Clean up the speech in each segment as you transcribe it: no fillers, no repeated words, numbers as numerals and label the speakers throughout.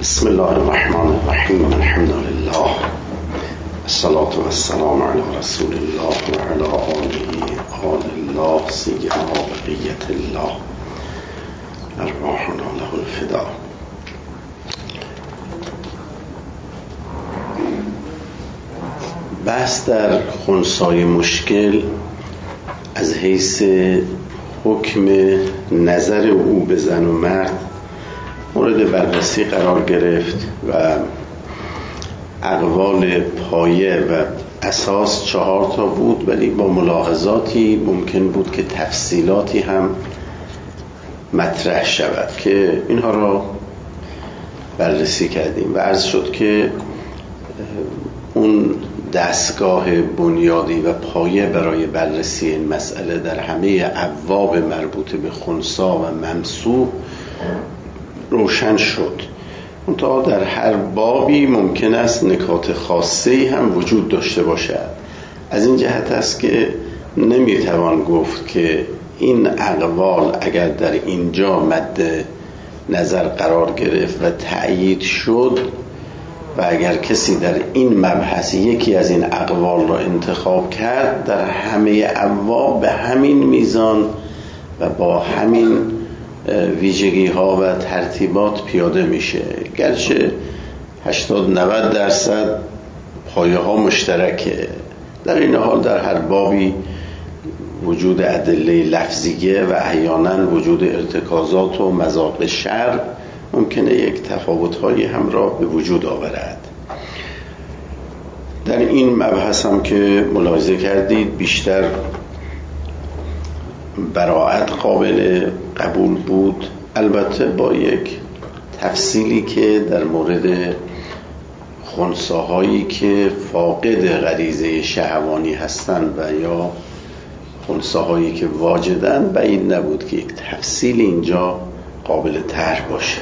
Speaker 1: بسم الله الرحمن الرحیم. الحمد لله، الصلاة والسلام علی رسول الله و علی آل الله سیما بقیت الله ارواحنا له الفدا. بحث در خنثی مشکل از حیث حکم نظر او به زن و مرد مورد بررسی قرار گرفت و اقوال پایه و اساس 4 تا بود، ولی با ملاحظاتی ممکن بود که تفصیلاتی هم مطرح شود که اینها را بررسی کردیم و عرض شد که اون دستگاه بنیادی و پایه برای بررسی این مسئله در همه ابواب مربوط به خنثی و ممسوح روشن شد. منتها در هر بابی ممکن است نکات خاصی هم وجود داشته باشد. از این جهت است که نمیتوان گفت که این اقوال اگر در اینجا مد نظر قرار گرفت و تأیید شد و اگر کسی در این مبحث یکی از این اقوال را انتخاب کرد، در همه ابواب به همین میزان و با همین ویژگی ها و ترتیبات پیاده میشه، گرچه 80-90% پایه ها مشترکه. در این حال در هر بابی وجود ادله لفظیه و احیانا وجود ارتکازات و مذاق شرع ممکنه یک تفاوت هایی هم را به وجود آورد. در این مبحث هم که ملاحظه کردید بیشتر براءت قابل قبول بود، البته با یک تفصیلی که در مورد خنثی‌هایی که فاقد غریزه شهوانی هستند و یا خنثی‌هایی که واجدن بعید نبود که یک تفصیل اینجا قابل طرح باشه.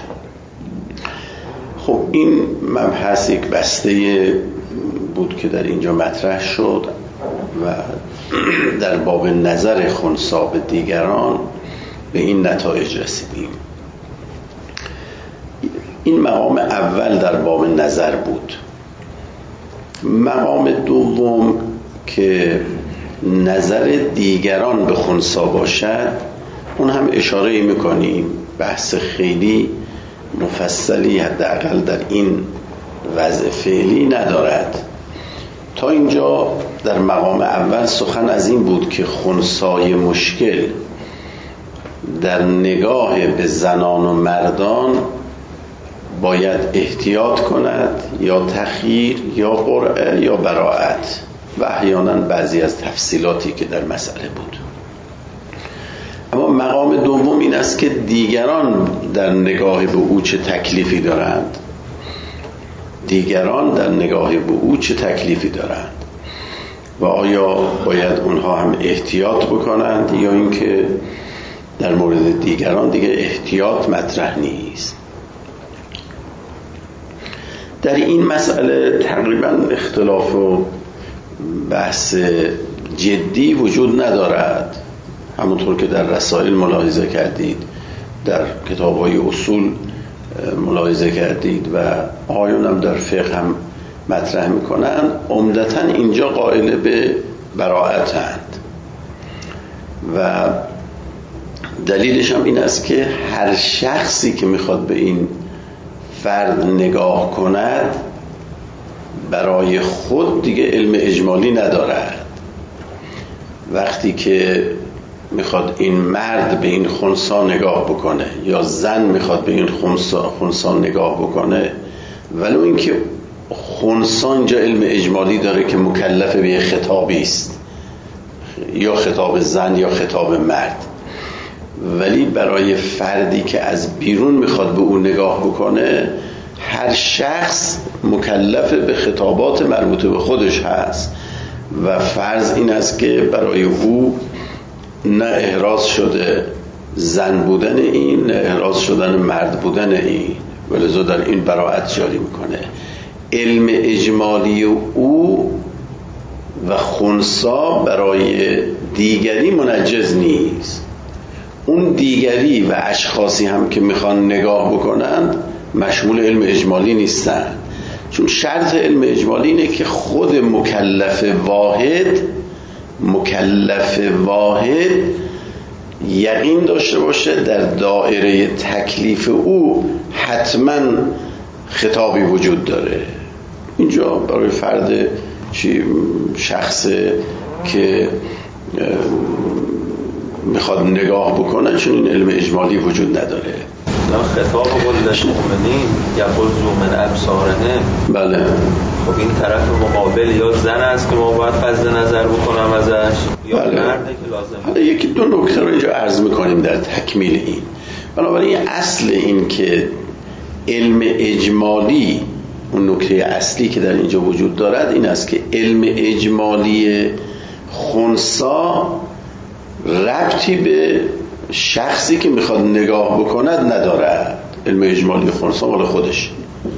Speaker 1: خب این مبحث یک بسته بود که در اینجا مطرح شد و در باب نظر خنثی به دیگران به این نتایج رسیدیم. این مقام اول در باب نظر بود. مقام دوم که نظر دیگران به خنثی باشد، اون هم اشاره میکنیم، بحث خیلی مفصلی حداقل در این وضع فعلی ندارد. تا اینجا در مقام اول سخن از این بود که خنثی مشکل در نگاه به زنان و مردان باید احتیاط کند، یا تخییر یا قرعه یا براءت و احیانا بعضی از تفصیلاتی که در مسئله بود. اما مقام دوم این است که دیگران در نگاه به او چه تکلیفی دارند، دیگران در نگاه به او چه تکلیفی دارند و آیا باید اونها هم احتیاط بکنند یا اینکه در مورد دیگران دیگه احتیاط مطرح نیست. در این مسئله تقریبا اختلاف و بحث جدی وجود ندارد، همونطور که در رسائل ملاحظه کردید، در کتاب‌های اصول ملاحظه کردید و آیون هم در فقه هم مطرح میکنن. عمدتاً اینجا قائل به براءتند و دلیلش هم این است که هر شخصی که میخواد به این فرد نگاه کند برای خود دیگه علم اجمالی ندارد. وقتی که میخواد این مرد به این خنثی نگاه بکنه یا زن میخواد به این خنثی نگاه بکنه، ولو اینکه خنثی اینجا علم اجمالی داره که مکلف به خطابی است، یا خطاب زن یا خطاب مرد، ولی برای فردی که از بیرون میخواد به اون نگاه بکنه، هر شخص مکلف به خطابات مربوط به خودش هست و فرض این است که برای او نه احراز شده زن بودن این، نه احراز شدن مرد بودن این، ولذا در این براءت جاری میکنه. علم اجمالی او و خنثی برای دیگری منجز نیست. اون دیگری و اشخاصی هم که میخوان نگاه بکنند
Speaker 2: مشمول علم اجمالی نیستن، چون شرط علم اجمالی اینه که خود مکلف واحد یقین داشته باشه در دایره تکلیف او حتما خطابی وجود داره. اینجا برای فرد شخص که میخواد نگاه بکنه چون این علم اجمالی وجود نداره.
Speaker 3: خطاب قلت مؤمنین یقول زومن ابصارهم.
Speaker 2: بله.
Speaker 3: خب این طرف مقابل یا زن است که ما باید قصد نظر بکنم ازش یا مرده که لازم.
Speaker 2: حالا یکی دو نکته رو اینجا عرض میکنیم در تکمیل این. بنابراین اصل این که علم اجمالی، اون نکته اصلی که در اینجا وجود دارد این است که علم اجمالی خنثی ربطی به شخصی که میخواد نگاه بکند ندارد. علم اجمالی خنثی مال خودش.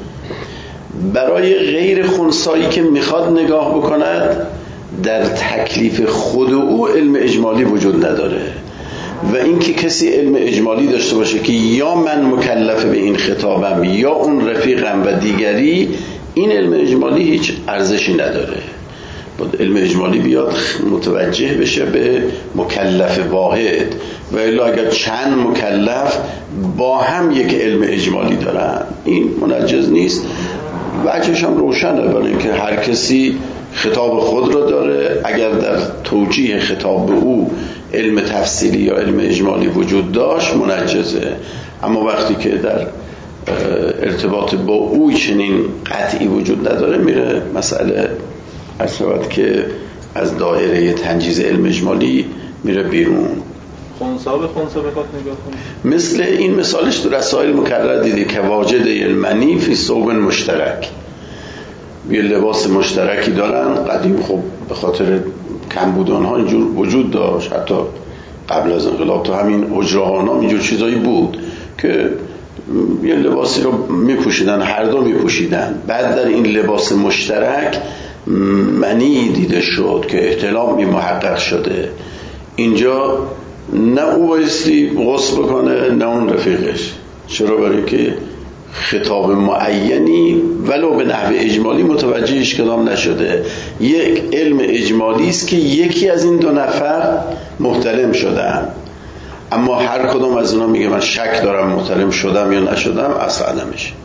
Speaker 2: برای غیر خنثایی که میخواد نگاه بکند در تکلیف خود او علم اجمالی وجود نداره. و اینکه کسی علم اجمالی داشته باشه که یا من مکلف به این خطابم یا اون رفیقم و دیگری، این علم اجمالی هیچ ارزشی نداره. باید علم اجمالی بیاد متوجه بشه به مکلف واحد، و الا اگر چند مکلف با هم یک علم اجمالی دارن این منجز نیست. وجهش هم روشنه، برای اینکه هر کسی خطاب خود رو داره. اگر در توجیه خطاب به او علم تفصیلی یا علم اجمالی وجود داشت منجزه، اما وقتی که در ارتباط با او چنین قطعی وجود نداره میره مسئله اصابت که از دایره تنجیز علم اجمالی میره بیرون.
Speaker 3: خنثی به خنثی بخواد نگاه کنه،
Speaker 2: مثل این مثالش تو رسائل مکرر دیدی که واجد المنی فی ثوب مشترک، یه لباس مشترکی دارن. قدیم خب به خاطر کمبود آنها اینجور وجود داشت، حتی قبل از انقلاب تو همین اجراهانا اینجور چیزایی بود که یه لباسی رو میپوشیدن، هر دو میپوشیدن. بعد در این لباس مشترک منی دیده شد که احتلام محقق شده. اینجا نه او بایستی غسل بکنه نه اون رفیقش. چرا؟ برای که خطاب معینی ولو به نحو اجمالی متوجهش کدام نشده. یک علم اجمالی است که یکی از این دو نفر محتلم شدن، اما هر کدام از اونا میگه من شک دارم محتلم شدم یا نشدم، اصل عدمش.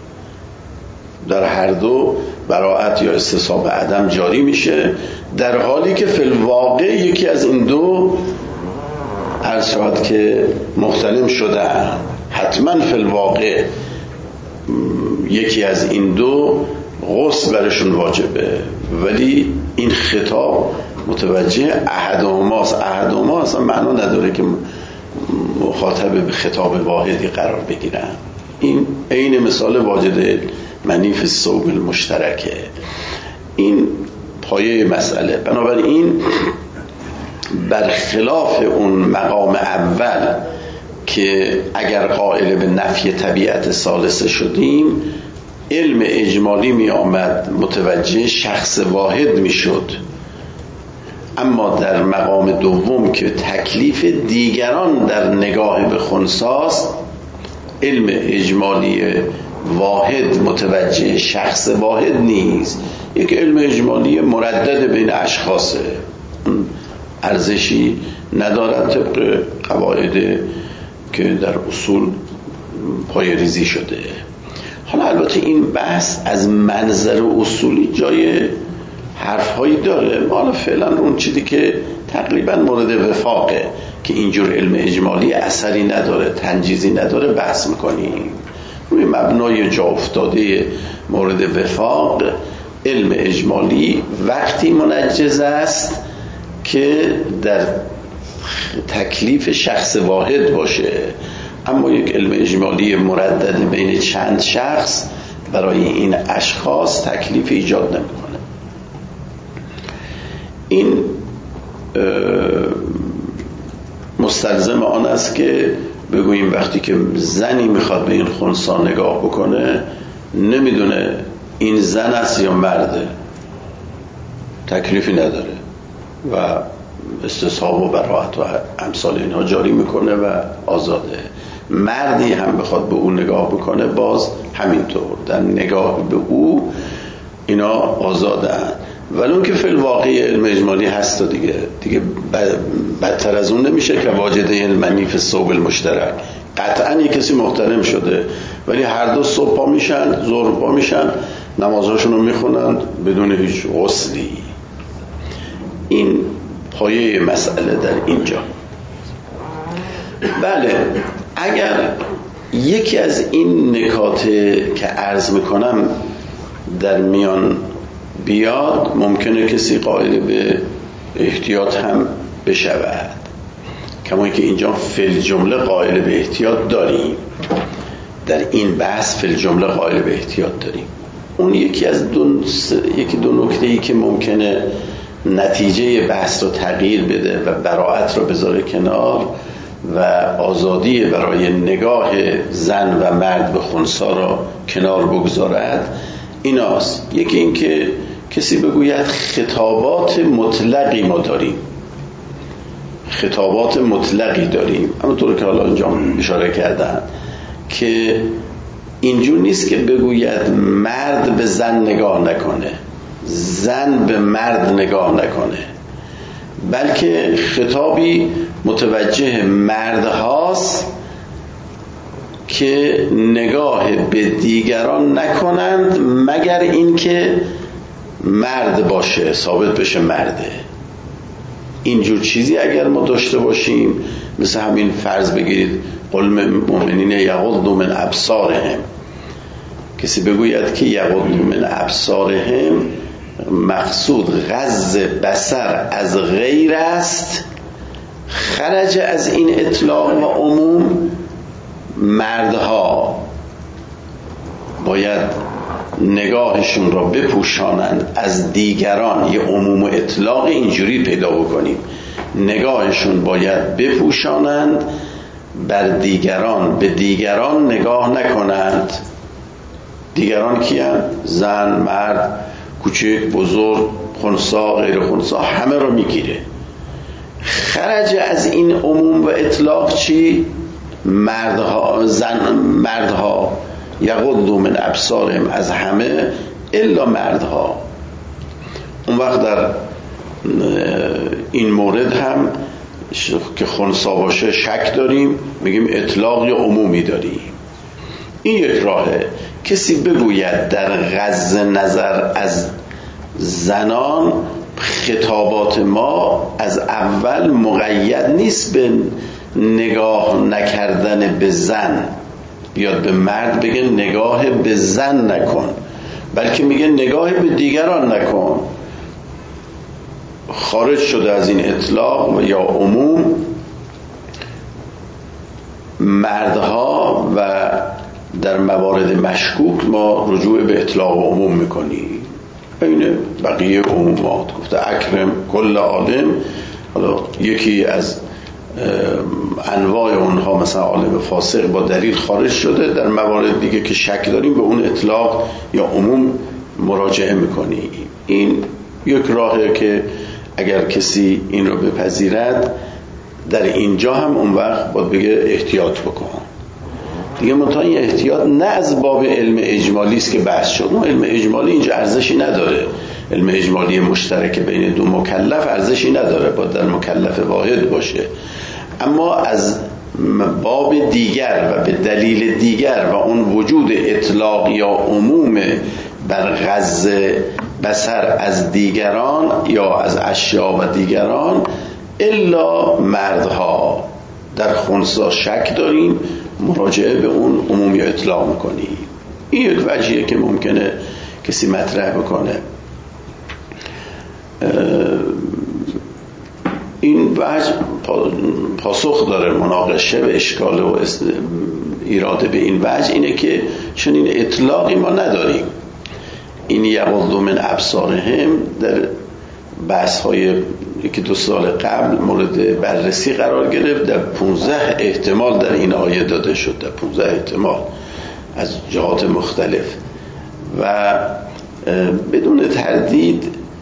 Speaker 2: در هر دو براءت یا استصحاب عدم جاری میشه، در حالی که فی الواقع یکی از این دو عرض شود که محتلم شدن. حتما فی الواقع یکی از این دو غسل برشون واجبه، ولی این خطاب متوجه احدهماست. احدهما اصلا معنا نداره که مخاطب به خطاب واحدی قرار بگیرن. این عین مثال واجد منی فی الثوب المشترکه. این پایه مسئله. بنابراین برخلاف اون مقام اول که اگر قائل به نفی طبیعت ثالثه شدیم، علم اجمالی می آمد متوجه شخص واحد می شد، اما در مقام دوم که تکلیف دیگران در نگاه به خنثاست، علم اجمالی واحد متوجه شخص واحد نیست. یک علم اجمالی مردد بین اشخاصه، ارزشی ندارد طبق قواعد که در اصول پای ریزی شده. حالا البته این بحث از منظر اصولی جای حرفهایی داره. حالا فعلا اون چیزی که تقریبا مورد وفاقه که اینجور علم اجمالی اثری نداره، تنجیزی نداره، بحث میکنیم. روی مبنای جا افتاده مورد وفاق، علم اجمالی وقتی منجز است که در تکلیف شخص واحد باشه، اما یک علم اجمالی مردد بین چند شخص برای این اشخاص تکلیف ایجاد نمیکنه. این مستلزم آن است که بگوییم وقتی که زنی میخواد به این خنثی نگاه بکنه، نمیدونه این زن است یا مرده، تکلیفی نداره و استصحاب و براءت و امثال اینها جاری میکنه و آزاده.
Speaker 1: مردی هم بخواد به او نگاه بکنه باز همینطور در نگاه به او اینا آزادن. ولی اون که فی الواقع علم اجمالی هست دیگه بدتر از اون نمیشه که واجده المنی فی الثوب المشترک. قطعا یک کسی محترم شده ولی هر دو صبح پا میشن ظهر پا میشن نمازهاشون رو میخونند بدون هیچ غسلی. این پایه مسئله در اینجا. بله اگر یکی از این نکات که عرض میکنم در میان بیاد ممکنه کسی قائل به احتیاط هم بشود، کما که اینجا فی الجمله قائل به احتیاط داریم، در این بحث فی الجمله قائل به احتیاط داریم. اون یکی دو نکته‌ای که ممکنه نتیجه بحث رو تغییر بده و براءت رو بذاره کنار و آزادی برای نگاه زن و مرد به خنثی را کنار بگذارد ایناست. یکی این که کسی بگوید خطابات مطلقی ما داریم، خطابات مطلقی داریم، همونطور که حالا اینجا اشاره کردن که اینجور نیست که بگوید مرد به زن نگاه نکنه، زن به مرد نگاه نکنه، بلکه خطابی متوجه مردهاست که نگاه به دیگران نکنند مگر اینکه مرد باشه، ثابت بشه مرده. اینجور چیزی اگر ما داشته باشیم، مثل همین فرض بگیرید قل المؤمنین یغضوا من ابصارهم، کسی بگوید که یغضوا من ابصارهم مقصود غض بصر از غیر است، خرج از این اطلاق و عموم مردها باید نگاهشون را بپوشانند از دیگران. یه عموم و اطلاق اینجوری پیدا بکنیم، نگاهشون باید بپوشانند بر دیگران، به دیگران نگاه نکنند. دیگران کیان؟ زن، مرد، کوچک، بزرگ، خنثی، غیر خنثی، همه رو میگیره. خرج از این عموم و اطلاق چی؟ مردها یغضوا من ابصارهم، از همه الا مردها. اون وقت در این مورد هم که خنثی باشه شک داریم، میگیم اطلاق یا عمومی داریم. این یک راهه. کسی بگوید در غض نظر از زنان خطابات ما از اول مقید نیست به نگاه نکردن به زن، بیاد به مرد بگه نگاه به زن نکن، بلکه میگه نگاه به دیگران نکن. خارج شده از این اطلاق یا عموم مردها و در موارد مشکوک ما رجوع به اطلاق و عموم میکنیم. این بقیه عمومات گفته اکرم کل عالم. حالا یکی از انواع اونها مثلا عالم فاسق با دلیل خارج شده، در موارد دیگه که شک داریم به اون اطلاق یا عموم مراجعه میکنیم. این یک راهه که اگر کسی این رو بپذیرد در اینجا هم اون وقت باید بگه احتیاط بکن دیگه. منتها این احتیاط نه از باب علم اجمالی است که بحث شد، اون علم اجمالی اینجا ارزشی نداره. علم اجمالی مشترک بین دو مکلف ارزشی نداره، باید در مکلف واحد باشه. اما از باب دیگر و به دلیل دیگر و اون وجود اطلاق یا عموم بر غض بصر از دیگران یا از اشیاء و دیگران الا مردها، در خنثی شک داریم، مراجعه به اون عمومی اطلاق میکنیم. این یک وجهیه که ممکنه کسی مطرح بکنه. این وجه پاسخ داره مناقشه و اشکال و ایراد به این وجه اینه که چنین اطلاقی ما نداریم. این یغضوا من ابصارهم در بحث های یکی دو سال قبل مورد بررسی قرار گرفت. در 15 احتمال در این آیه داده شد، در 15 احتمال از جهات مختلف و بدون تردید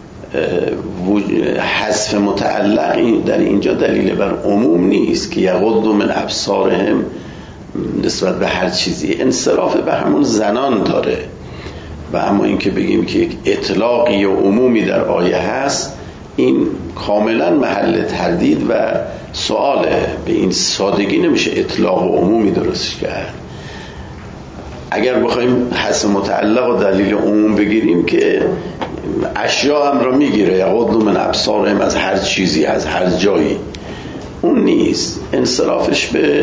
Speaker 1: حذف متعلق در اینجا دلیل بر عموم نیست که یغضوا من ابصارهم نسبت به هر چیزی، انصراف به همون زنان داره. و اما اینکه بگیم که یک اطلاقی و عمومی در آیه هست، این کاملا محل تردید و سواله. به این سادگی نمیشه اطلاق و عمومی درستش کرد. اگر بخوایم حذف متعلق و دلیل عموم بگیریم که اشیا هم را میگیره، یغضوا من ابصارهم، از هر چیزی، از هر جایی، اون نیست. انصرافش به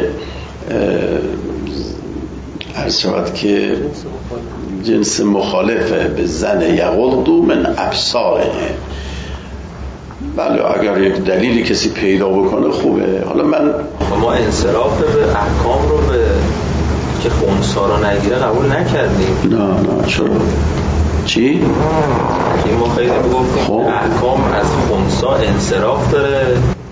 Speaker 1: عرض شود که جنس مخالفه، به زن یغضوا من ابصارهم. بله اگر یک دلیلی کسی پیدا بکنه خوبه. حالا
Speaker 3: ما انصراف به احکام رو به که خنثا رو نگیره قبول نکردیم.
Speaker 1: نه چرا؟ چی؟
Speaker 3: این ما خیلی بگفتیم احکام از خنثا انصراف داره.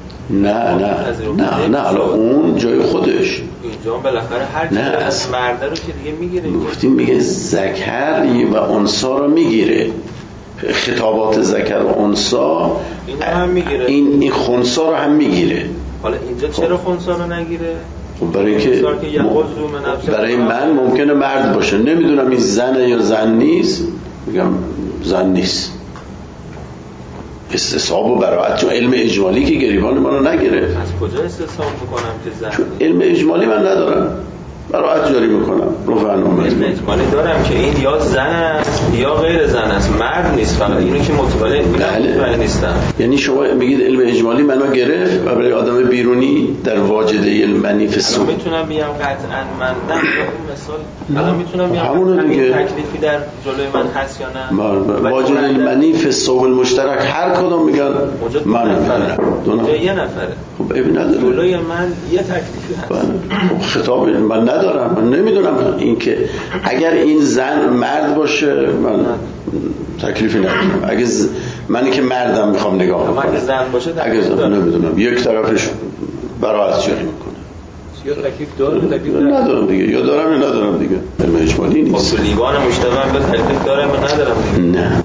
Speaker 1: نه حالا اون جای خودش،
Speaker 3: اینجا بالاخره هر چیزی از مرده رو که دیگه میگیره.
Speaker 1: گفتیم میگه ذکر و انثی رو میگیره، خطابات ذکر و انثی
Speaker 3: این هم میگیره،
Speaker 1: این خنثی رو هم میگیره.
Speaker 3: حالا اینجا چرا خنثی رو نگیره؟
Speaker 1: برای اینکه برای من ممکنه مرد باشه، نمیدونم این زنه یا زن نیست، میگم زن نیست، استصحاب و براعت، چون علم اجمالی که گریبان منو نگیره.
Speaker 3: از کجا استصحاب میکنم که زن؟
Speaker 1: چون علم اجمالی من ندارم، براعت جاری میکنم.
Speaker 3: علم اجمالی دارم که این یا زن است یا غیر زن است، مرد نیست. فقط اینو که متوجه نیستم.
Speaker 1: یعنی شما میگید علم اجمالی منو گرفت و برای آدم بیرونی در واجده المنی فی السوق
Speaker 3: میتونم بگم قطعا من نه مثال الان میتونم بگم
Speaker 1: همون دیگه
Speaker 3: تکلیفی در جلوی من هست یا نه.
Speaker 1: واجد المنی فی السوق المشترک هر کدوم میگن من
Speaker 3: یه نفره.
Speaker 1: خب ابن نداره
Speaker 3: جلوی من یه تکلیفی هست.
Speaker 1: خطاب من ندارم، من نمیدونم این که اگر این زن مرد باشه من تکلیفی ندارم. اگه منی که مردم میخوام نگاه کنم،
Speaker 3: اگه زن باشه
Speaker 1: اگه زن نمیدونم یک طرفش براعت جاری میکنه.
Speaker 3: یا تکلیف داره تکلیف
Speaker 1: ندارم دیگه، یا دارم یا ندارم دیگه. علم اجمالی نیست.
Speaker 3: خب لیوان مشتبه به تکلیف داره من ندارم دیگه.
Speaker 1: نه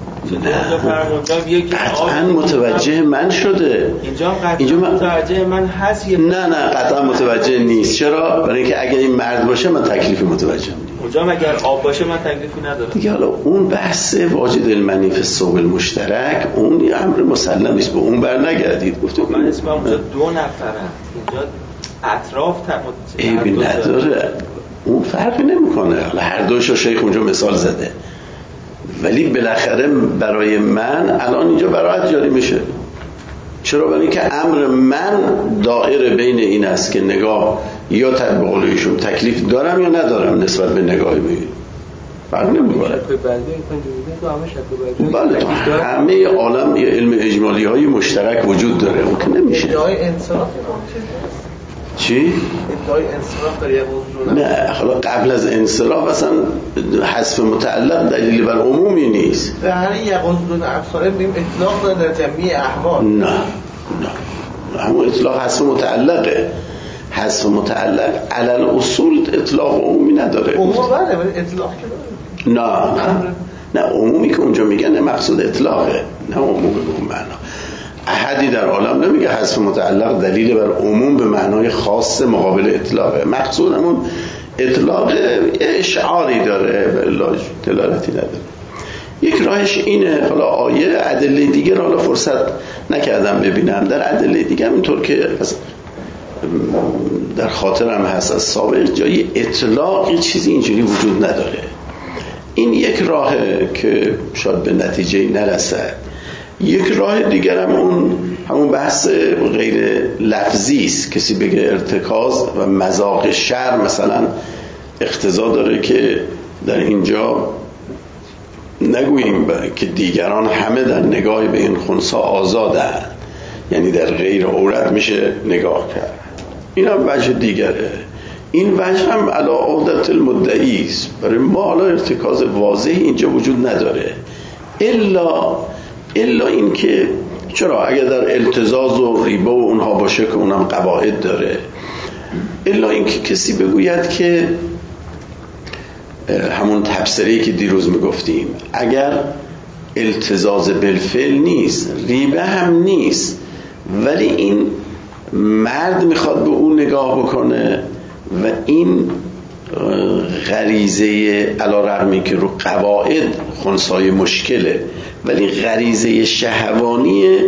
Speaker 1: قطعا متوجه من شده.
Speaker 3: اینجا متوجه من هست.
Speaker 1: نه قطعا متوجه نیست. چرا؟ برای اینکه اگر این مرد باشه من تکلیفی متوجه نیستم.
Speaker 3: اونجا اگر آب باشه من تکلیفی ندارم
Speaker 1: دیگه. حالا اون بحث واجد المنی فی السوق المشترک اون امر مسلم نیست، به اون بر نگردید. گفتم
Speaker 3: من اسمم اونجا دو نفرن، اینجا اطراف
Speaker 1: عیبی نداره، اون فرقی نمیکنه. حالا هر دوشو شیخ اونجا مثال زده، ولی بالاخره برای من الان اینجا براعت جاری میشه. چرا؟ برای اینکه امر من دائره بین این است که نگاه یا به قول ایشون تکلیف دارم یا ندارم نسبت به نگاهی بگید. فرق نمیکنه. بله تو همه عالم یه علم اجمالی های مشترک وجود داره، اون که نمیشه. چی؟
Speaker 3: ادعای انصراف داره
Speaker 1: نه حالا قبل از انصراف اصلا حذف متعلق دلیل بر عمومی نیست.
Speaker 3: به هر یغضون ابصارهم بیم اطلاق داره در جمعی احوال.
Speaker 1: نه همون اطلاق حذف متعلقه. حذف متعلق علل اصول اطلاق عمومی نداره.
Speaker 3: عموم بله ولی اطلاق که داره.
Speaker 1: نه عمومی که اونجا میگن مقصود اطلاقه، نه عمومی به اون معنا. احدی در عالم نمیگه حذف متعلق دلیل بر عموم به معنای خاص مقابل اطلاقه. مقصودمون اطلاق اشعاری داره، دلالتی نداره. یک راهش اینه. حالا آیه ادله دیگه حالا فرصت نکردم ببینم، در ادله دیگه اینطور که در خاطرم هست از سابق جای اطلاقی چیزی اینجوری وجود نداره. این یک راهه که شاید به نتیجه نرسد. یک راه دیگر هم همون بحث غیر لفظی است. کسی بگه ارتکاز و مذاق شرع مثلا اقتضا داره که در اینجا نگوییم که دیگران همه در نگاه به این خنثی آزادن، یعنی در غیر عورت میشه نگاه کرد. این هم وجه دیگره. این وجه هم علی عهدة المدعی است. برای ما حالا ارتکاز واضحی اینجا وجود نداره، الا این که چرا اگر در التزاز و ریبا و اونها باشه که اونم قواعد داره، الا این که کسی بگوید که همون تبصره‌ای که دیروز میگفتیم اگر التزاز بالفعل نیست، ریبه هم نیست، ولی این مرد میخواد به اون نگاه بکنه و این غریزه علیرغمی که رو قواعد خنثای مشکله، ولی غریزه شهوانی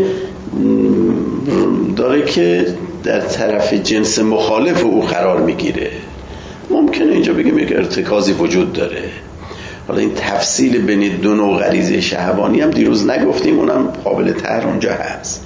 Speaker 1: داره که در طرف جنس مخالف او قرار میگیره. ممکنه اینجا بگیم یک ارتکازی وجود داره. حالا این تفصیل بین دو نوع غریزه شهوانی هم دیروز نگفتیم، اونم قابل طرح اونجا هست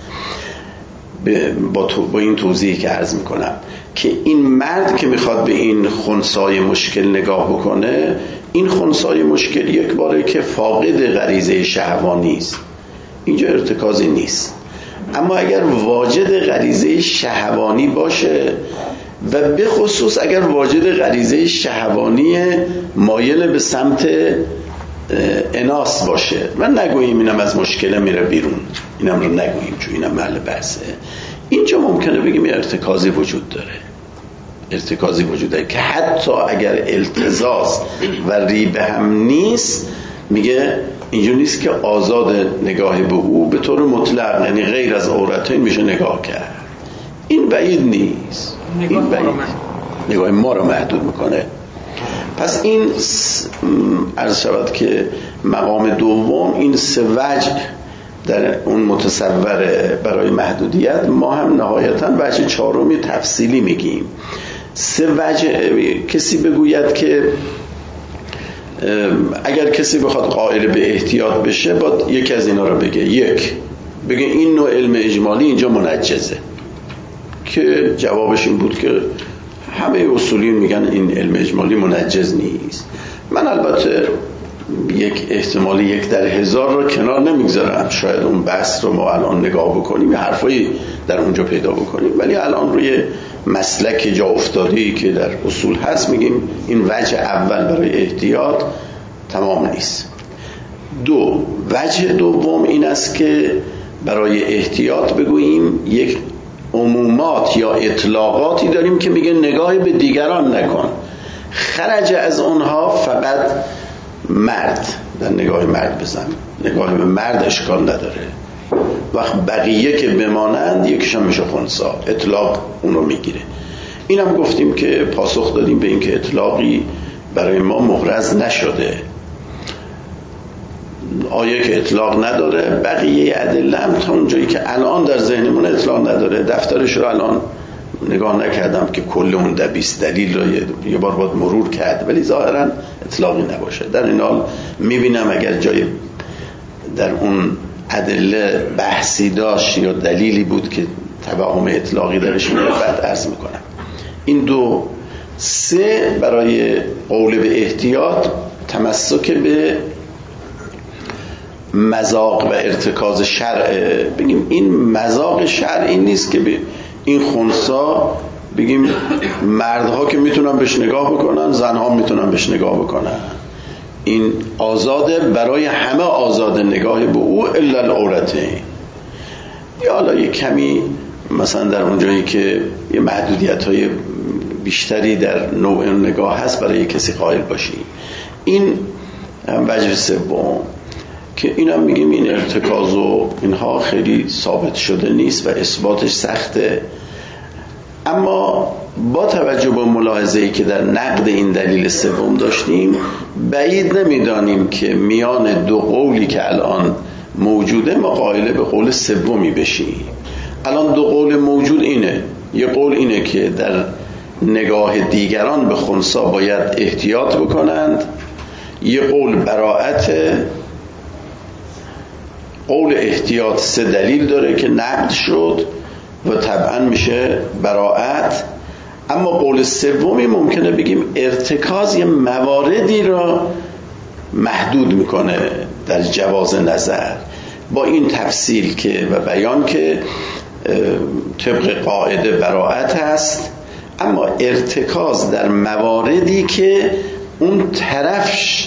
Speaker 1: با این توضیحی که عرض میکنم که این مرد که میخواد به این خنثای مشکل نگاه بکنه، این خنثای مشکل یک باره که فاقد غریزه شهوانی است، اینجا ارتکازی نیست. اما اگر واجد غریزه شهوانی باشه و به خصوص اگر واجد غریزه شهوانی مایل به سمت اناث باشه، من نگوییم اینم از مشکل میره بیرون، اینم رو نگوییم چون اینم محل بحثه، اینجا ممکنه بگیم ارتکازی وجود داره. ارتکازی وجود داره که حتی اگر التزاز و ریبه هم نیست، میگه اینجور نیست که آزاد نگاه به او به طور مطلق، یعنی غیر از عورتین میشه نگاه کرد. این بعید نیست، این بعید نگاه ما رو محدود میکنه. پس این عرض شود که مقام دوم، این سه وجه در اون متصوره برای محدودیت. ما هم نهایتاً وجه چهارمی تفصیلی میگیم. سه وجه کسی بگوید که اگر کسی بخواد قائل به احتیاط بشه باید یکی از اینا رو بگه. یک، بگه این نوع علم اجمالی اینجا منجزه، که جوابش این بود که همه اصولیون میگن این علم اجمالی منجز نیست. من البته یک احتمالی 1 در 1000 رو کنار نمیگذارم، شاید اون بحث رو ما الان نگاه بکنیم، یه حرفایی در اونجا پیدا بکنیم، ولی الان روی مسلک جا افتاده‌ای که در اصول هست میگیم این وجه اول برای احتیاط تمام نیست. دو، وجه دوم این است که برای احتیاط بگوییم یک عمومات یا اطلاقاتی داریم که میگه نگاهی به دیگران نکن، خرج از اونها فقط مرد، در نگاه مرد بزن، نگاه به مرد اشکال نداره، وقت بقیه که بمانند یکیشون میشه خنثی، اطلاق اونو میگیره. اینم گفتیم که پاسخ دادیم به این که اطلاقی برای ما محرز نشده، آیه که اطلاق نداره، بقیه ادله هم تا اونجایی که الان در ذهنمون اطلاق نداره. دفترش رو الان نگاه نکردم که کل اون 20 دلیل رو یه بار باید مرور کرد، ولی ظاهرا اطلاقی نباشه. در این حال میبینم اگر جای در اون ادله بحثی داشت یا دلیلی بود که توهم اطلاقی درش میاد بعد عرض میکنم. این دو. سه، برای قول به احتیاط تمسک به مذاق و ارتکاز شرع. بگیم این مذاق شرع این نیست که این خنثا بگیم مردها که میتونن بهش نگاه بکنن، زنها میتونن بهش نگاه بکنن، این آزاده، برای همه آزاده نگاه به او الا العورتین. یا حالا یه کمی مثلا در اونجایی که یه محدودیت‌های بیشتری در نوع نگاه هست برای کسی قائل باشی. این وجه سوم که اینا میگیم این ارتکاز و اینها خیلی ثابت شده نیست و اثباتش سخته، اما با توجه به ملاحظه‌ای که در نقد این دلیل سوم داشتیم، بعید نمیدانیم که میان دو قولی که الان موجوده ما قائل به قول سومی بشیم. الان دو قول موجود اینه، یه قول اینه که در نگاه دیگران به خنثی باید احتیاط بکنند، یه قول براءت. قول احتیاط 3 دلیل داره که نقد شد و طبعا میشه براءت. اما قول سومی ممکنه بگیم ارتکاز یه مواردی را محدود میکنه در جواز نظر، با این تفصیل که و بیان که طبق قاعده براءت هست، اما ارتکاز در مواردی که اون طرفش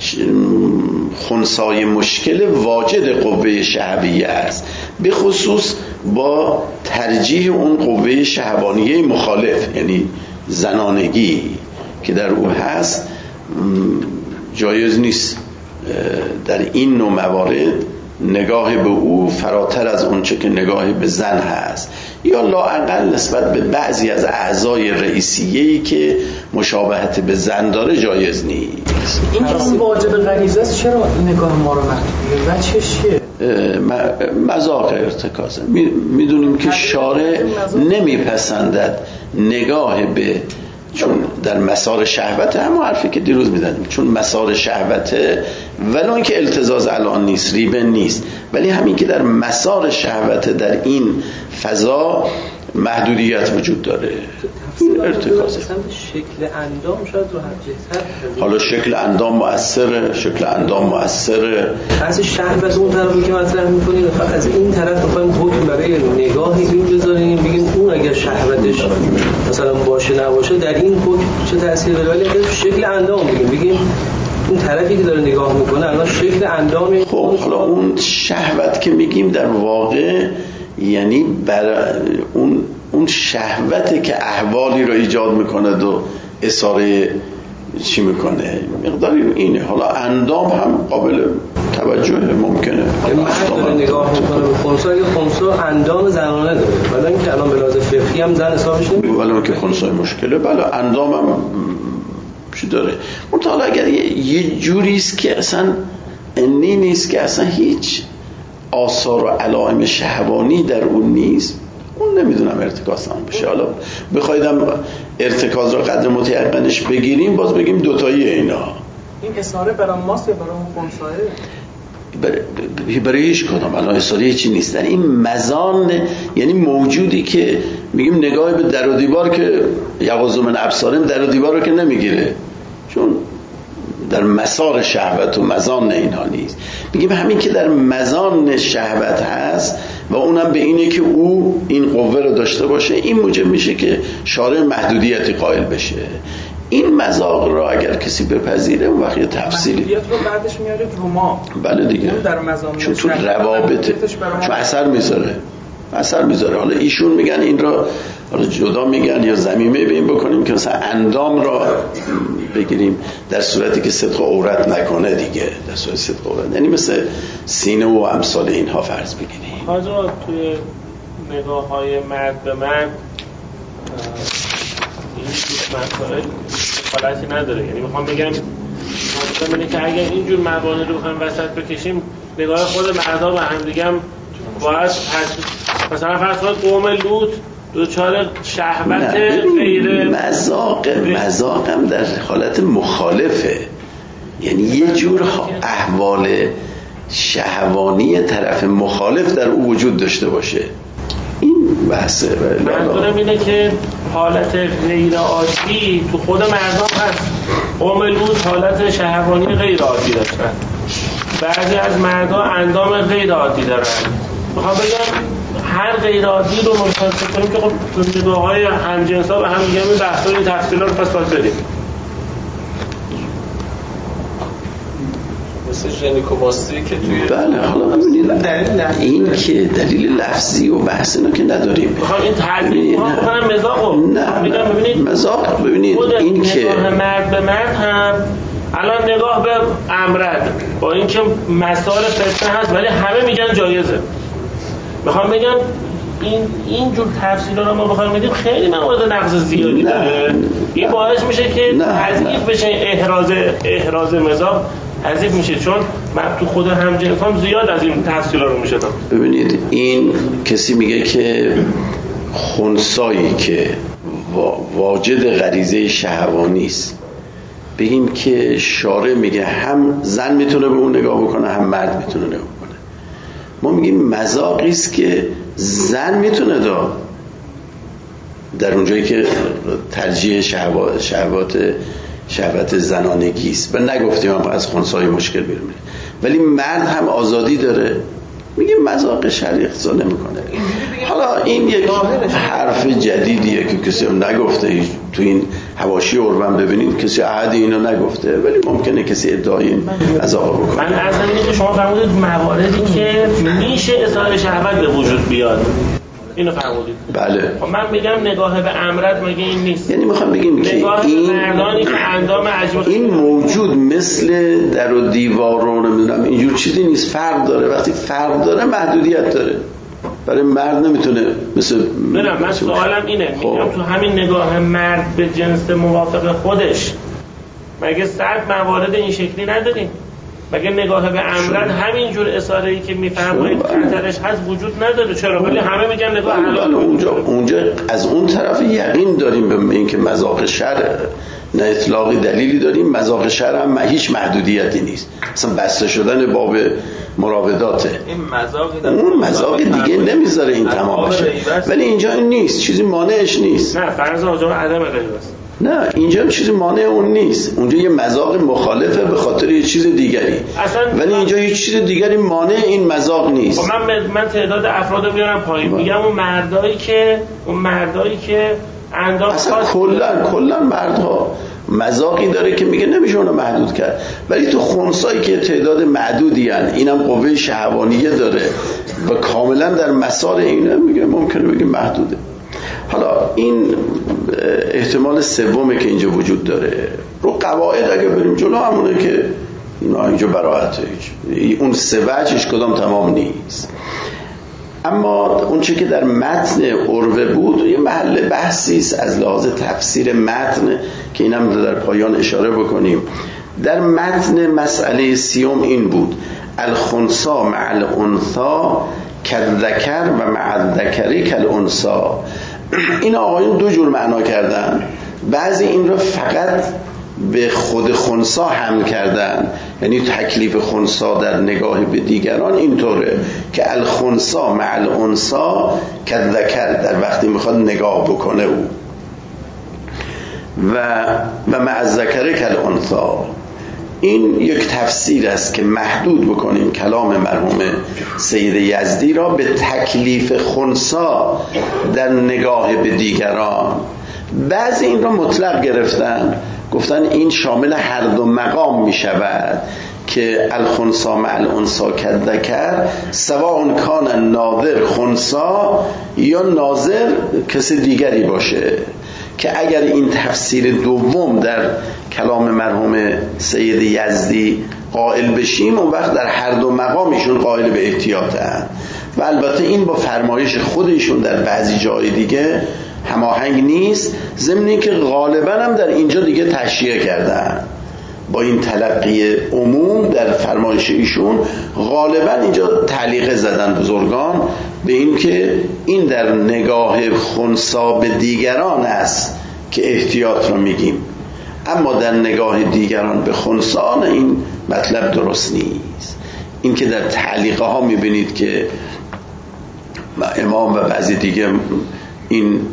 Speaker 1: خنثای مشکل واجد قوه شهویه است، به خصوص با ترجیح اون قوه شهوانیه مخالف، یعنی زنانگی که در او هست. جایز نیست در این نوع موارد نگاه به او فراتر از اون چه که نگاه به زن هست، یا لااقل نسبت به بعضی از اعضای رئیسیه‌ای که مشابهت به زن داره جایز نیست.
Speaker 4: این که اون واجب غریزه است، چرا نگاه ما رو محدوده؟ وجهش چیه؟
Speaker 1: مذاق ارتکازه. میدونیم که شارع نمیپسندد نگاه به، چون در مسار شهوت، همون حرفی که دیروز می‌زدیم، چون مسار شهوته ولو اینکه التزاز الان نیست، ریبه نیست، ولی همین که در مسار شهوت در این فضا محدودیت وجود داره، این ارتکازه.
Speaker 4: شکل اندام شاید رو هر
Speaker 1: حالا شکل اندام مؤثره، شکل اندام مؤثره.
Speaker 4: از شهوت اون طرفی که مطرح می‌کنید، فقط از این طرف بخوایم حکم برای نگاه این بذاریم، بگیم اون اگر شهوتش مثلا باشه نباشه در این حکم چه تأثیر داره، ولی اگر شکل اندام بگیم اون طرفی که داره نگاه میکنه الان شکل اندام.
Speaker 1: خب حالا اون شهوت که میگیم در واقع یعنی اون شهوته که احوالی رو ایجاد میکنه و اثاره چی میکنه، مقداری اینه. حالا اندام هم قابل توجه ممکنه.
Speaker 4: مرد داره نگاه میکنه به خنثی، یا خنثی اندام زنانه داره، ولی اینکه الان به لحاظ فقهی هم زن حسابش نمیشه،
Speaker 1: ولی اینکه خنثی مشکله، بله اندام هم چی داره. مطالعه اگر یه جوری است که اصلا انی نیست، که اصلا هیچ آثار و علائم شهوانی در اون نیست، اون نمیدونم ارتکاز هم بشه. حالا بخوایدم ارتکاز را قدر متیقنش بگیریم، باز بگیم دوتایی اینا.
Speaker 4: این اثاره برای ماست یا برای اون خنثی؟
Speaker 1: برای هیچ کدام الان اثاره چی نیست. در این مزان یعنی موجودی که میگیم نگاه به در و دیوار که یغض من ابصارهم، در و دیوار رو که نمیگیره، چون در مسار شهوت و مزان اینها نیست. میگیم همین که در مزان شهوت هست و اونم به اینه که او این قوه رو داشته باشه، این موجب میشه که شارع محدودیتی قائل بشه. این مذاق رو اگر کسی بپذیره اون وقت یه تفصیلی
Speaker 4: محدودیت رو بعدش میاره رو ما.
Speaker 1: بله دیگه،
Speaker 4: چون
Speaker 1: تو روابط چون اثر میذاره. حالا ایشون میگن این را حالا جدا میگن یا ضمیمه به این بکنیم که مثلا اندام را بگیریم در صورتی که صدق عورت نکنه دیگه، در صورت صدق عورت، یعنی مثل سینه و امثال اینها فرض بگیریم.
Speaker 5: حاجا توی نگاه های مرد به مرد این مسائل حالتی نداره. یعنی میخوام بگم اینه که اگر اینجور موانع رو بخوایم وسط بکشیم، نگاه خود مردا به هم دیگه هم باید مثلا فرض کنید قوم لوط دوچار شهوت غیر
Speaker 1: مذاقم در حالت مخالفه، یعنی یه جور احوال شهوانی طرف مخالف در او وجود داشته باشه. این بحثه.
Speaker 5: منظورم اینه که حالت غیر عادی تو خود مردم هست. قوم لوط حالت شهوانی غیر عادی داشتن، بعضی از مردها اندام غیر عادی دارن. میخوام بگم هر غیر عادی رو مشاهده کنیم که خب نگاه‌های همجنسا به هم دیگه بحث‌های این تفصیلا رو پس باید بریم.
Speaker 4: مثل ژنیکوماستی که توی
Speaker 1: بله. حالا ببینید این که دلیل لفظی و بحث اینو که نداریم.
Speaker 5: میخوام این تعریف بکنم مذاقو.
Speaker 1: نه ببینید مذاق، ببینید این که
Speaker 5: مرد به مرد هم الان نگاه به امرد با اینکه مسائل فتنه هست ولی همه میگن جایزه. میخوام بگم این جور تفصیلا رو ما بخوایم بدیم خیلی موارد نقض زیادی داره. این باعث میشه که تضعیف بشه احراز مذاق، حذف میشه، چون من تو خود همجنسام زیاد از این تفصیلا رو میشدم.
Speaker 1: ببینید این کسی میگه که خنثایی که واجد غریزه شهوانی است، بگیم که شارع میگه هم زن میتونه به اون نگاه بکنه هم مرد میتونه نگاه بکنه، ما میگیم مذاقی است که زن میتونه در اونجایی که ترجیح شهوت زنانگی است و نگفتیم هم از خنثی مشکل بیرون میره، ولی مرد هم آزادی داره، میگه مذاق شرعی اقتضا نمیکنه. حالا این یک حرف جدیدیه که کسی هم نگفته. تو این حواشی اروم ببینید کسی عهد اینو نگفته، ولی ممکنه کسی ادعای از آقا بکنه.
Speaker 5: من اصلا اینه که شما فرمودید مواردی که میشه اظهار شهوت به وجود بیاد، اینو فرمودید.
Speaker 2: بله.
Speaker 5: خب من میگم نگاه به امرد مگه این نیست؟
Speaker 2: یعنی میخوام بگیم که
Speaker 5: این مردانی که اندام عجیب
Speaker 2: این موجود مثل در و دیوار رو نمیدونم اینجور چیزی نیست، فرق داره. وقتی فرق داره محدودیت داره. برای مرد نمیتونه مثل
Speaker 5: من سوالم اینه، میگم تو همین نگاه مرد به جنس موافق خودش مگه 100 موارد این شکلی نداریم؟ مگه نگاه به امرد همینجور اصاره‌ای که میفرمایید خطرش هست وجود نداره؟ چرا؟ ولی همه میگن نگاه حلال.
Speaker 2: اونجا از اون طرف یقین داریم به اینکه مذاق شرع نه اطلاقی دلیلی داریم، مذاق شرع هم هیچ محدودیتی نیست، اصلا بسته شدن باب مراوداته. اون مذاق دیگه نمیذاره این تمام بشه، ولی اینجا این نیست، چیزی مانعش نیست.
Speaker 5: نه فرض آجام عدم غیبت است.
Speaker 2: نه اینجا چیزی مانع اون نیست، اونجا یه مذاق مخالفه به خاطر یه چیز دیگری، ولی اینجا یه چیز دیگری مانع این مذاق نیست.
Speaker 5: من تعداد افراد میارم پایین، میگم اون مردایی که اندام
Speaker 2: اصلا کلا مردها مذاقی داره که میگه نمیشه اونو محدود کرد، ولی تو خنثایی که تعداد معدودی هن، اینم قوه شهوانیه داره و کاملا در مسار اینه، میگه ممکنه بگیم محدوده. حالا این احتمال سومه که اینجا وجود داره. رو قواعد اگه بریم جلو همونه که اینا اینجا براحته، اون سه وجهش کدام تمام نیست. اما اون چه که در متن عروه بود یه محل بحثی است از لحاظ تفسیر متن که اینم در پایان اشاره بکنیم. در متن مسئله سیوم این بود: الخنثا مع الانثا کالذکر و مع الذکر کالانثا. این آقایون دو جور معنا کردن. بعضی این رو فقط به خود خنثا حمل کردن، یعنی تکلیف خنثا در نگاه به دیگران اینطوره که الخنثا مع الانثا کالذکر، در وقتی میخواد نگاه بکنه او، و مع الذکر کالانثا. این یک تفسیر است که محدود بکنیم کلام مرحوم سید یزدی را به تکلیف خنثا در نگاه به دیگران. بعضی این را مطلق گرفتن، گفتن این شامل هر دو مقام می شود که الخنثا مع الانثا کالذکر، سواء کان ناظر خنثا یا ناظر کسی دیگری باشه. که اگر این تفسیر دوم در کلام مرحوم سید یزدی قائل بشیم، اون وقت در هر دو مقامشون قائل به احتیاطن. و البته این با فرمایش خودشون در بعضی جای دیگه هماهنگ نیست، ضمن اینکه غالبا هم در اینجا دیگه تشریح کردن با این تلقی عموم در فرمایش ایشون. غالبا اینجا تعلیق زدن بزرگان به این که این در نگاه خنثا به دیگران است که احتیاط رو میگیم، اما در نگاه دیگران به خنثا این مطلب درست نیست. این که در تعلیقه ها میبینید که امام و بعضی دیگه این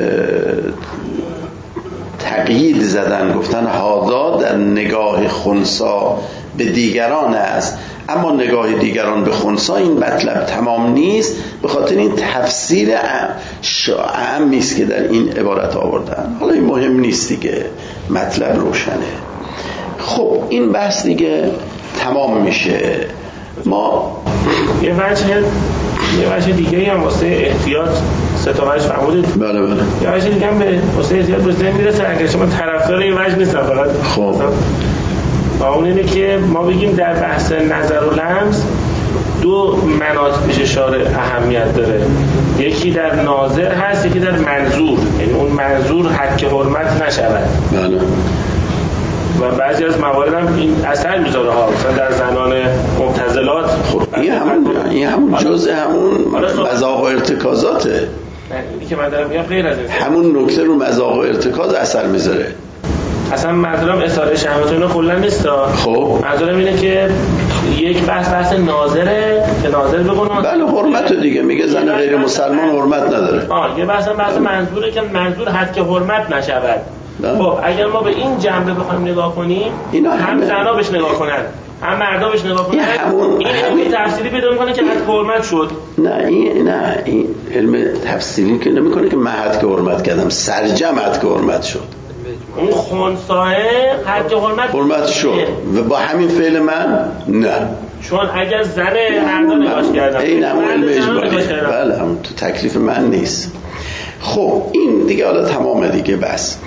Speaker 2: تقیید زدن، گفتن هذا در نگاه خنثا به دیگران است، اما نگاه دیگران به خنثا این مطلب تمام نیست. به خاطر این تفسیر عامی است که در این عبارت آوردن. حالا این مهم نیست دیگه، مطلب روشنه. خب این بحث دیگه تمام میشه. ما
Speaker 5: یه وجه دیگه هم واسه احتیاط ستاوش فرمودید.
Speaker 2: بله.
Speaker 5: یه وجه دیگه هم به واسه احتیاط به ذهن میرسه، اگر شما طرفدار این وجه نیستن فقط.
Speaker 2: خب
Speaker 5: و اون اینه که ما بگیم در بحث نظر و لمس دو مناط پیش شارع اهمیت داره، یکی در ناظر هست، یکی در منظور، یعنی اون منظور حد که حرمت نشود.
Speaker 2: بله.
Speaker 5: و بعضی از موارد هم این اثر میذاره ها، مثلا در زنان مبتذلات.
Speaker 2: خب این همون جزء همون مذاق و ارتکازاته.
Speaker 5: اینی که من دارم میگم غیر از این،
Speaker 2: همون نکته رو مذاق و ارتکاز اثر میذاره.
Speaker 5: اصلا منظورم اصاره شهوت اینا کلا نیستا.
Speaker 2: خب
Speaker 5: منظورم اینه که یک بحث ناظره که ناظر بگونه.
Speaker 2: بله حرمت دیگه، میگه زن غیر مسلمان حرمت نداره.
Speaker 5: یه بحث منظوره که منظور حد که حرمت نشود. خب اگر ما به این جنبه بخوایم نگاه کنیم، هم زنا بهش نگاه کنن هم مردا بهش نگاه کنن، این تفصیلی پیدا میکنه که حد حرمت شد.
Speaker 2: نه این علم تفصیلی که نمیکنه که من حد که حرمت کردم، سرجم حد که حرمت شد.
Speaker 5: اون خنثاه حد حرمت
Speaker 2: شد و با همین فعل من نه،
Speaker 5: چون اگر زن مردا نگاش کردم
Speaker 2: این هم علم اجباری، بله هم تو تکلیف من نیست. خب این دیگه حالا تمامه دیگه. بس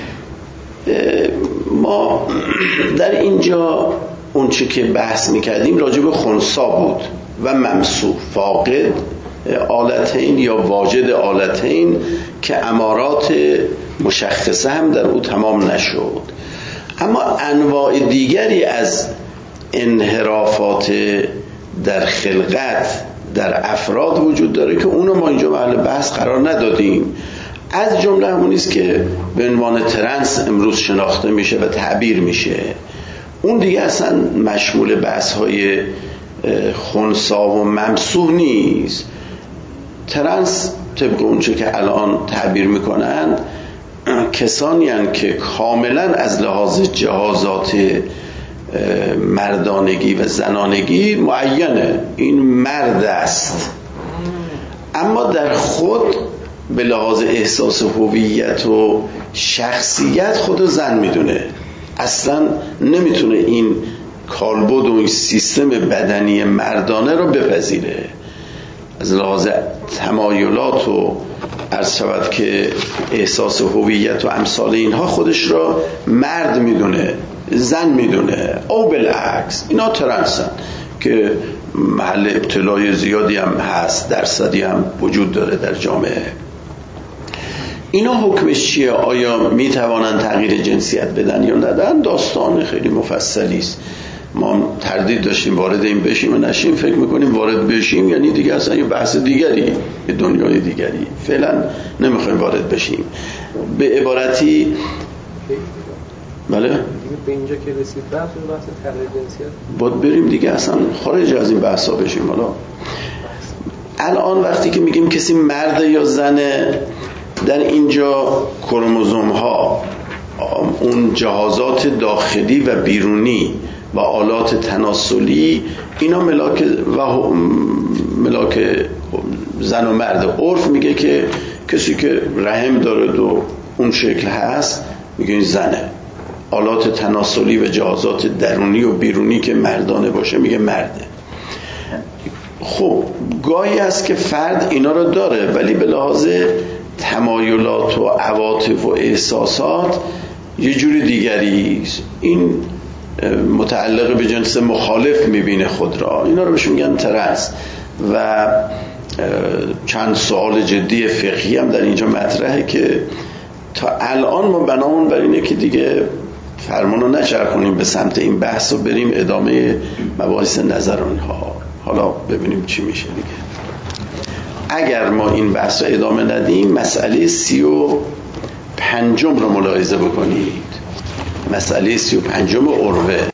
Speaker 2: ما در اینجا اون چی که بحث میکردیم راجع به خنثا بود و ممسوح، فاقد آلتین یا واجد آلتین که امارات مشخصه هم در او تمام نشد. اما انواع دیگری از انحرافات در خلقت در افراد وجود داره که اونو ما اینجا محل بحث قرار ندادیم. از جمله همونی است که به عنوان ترنس امروز شناخته میشه و تعبیر میشه. اون دیگه اصلا مشمول بحث های خنثا و ممسوح نیست. ترنس طبق اونچه که الان تعبیر میکنن کسانی هستند که کاملا از لحاظ جهازات مردانگی و زنانگی معینه، این مرد است، اما در خود به لحاظ احساس هویت و شخصیت خود زن میدونه، اصلا نمیتونه این کالبد و این سیستم بدنی مردانه رو بپذیره. از لحاظ تمایلات و عرض شود که احساس هویت و امثال اینها خودش را مرد میدونه، زن میدونه، او بالعکس. اینا ترنسن که محل ابتلای زیادی هم هست، درصدی هم وجود داره در جامعه. اینا حکمش چیه؟ آیا میتوانن تغییر جنسیت بدن یا ندن؟ داستان خیلی مفصلی است. ما تردید داشتیم وارد این بشیم و نشیم، فکر میکنیم وارد بشیم یعنی دیگه اصلا یه بحث دیگری، یه دنیای دیگری. فعلا نمیخوایم وارد بشیم. به عبارتی بله
Speaker 4: به اینجا که رسید بحث تغییر جنسیت
Speaker 2: باید بریم دیگه، اصلا خارج از این بحثا بشیم. حالا الان وقتی که میگیم کسی مرد یا زنه، در اینجا کروموزوم ها، اون جهازات داخلی و بیرونی و آلات تناسلی، اینا ملاک زن و مرد. عرف میگه که کسی که رحم داره و اون شکل هست میگه این زنه، آلات تناسلی و جهازات درونی و بیرونی که مردانه باشه میگه مرده. خب گاهی هست که فرد اینا رو داره ولی به لحاظ تمایلات و عواطف و احساسات یه جوری دیگری است. این متعلق به جنس مخالف میبینه خود را. اینا رو بهش میگن ترنس. و چند سوال جدی فقهی هم در اینجا مطرحه که تا الان ما بنامون بر اینه که دیگه فرمانو نچرخونیم به سمت این بحث و بریم ادامه مباحث نظران ها. حالا ببینیم چی میشه دیگه. اگر ما این بحث رو ادامه ندیم، مسئله 35 رو ملاحظه بکنید. مسئله 35 عروه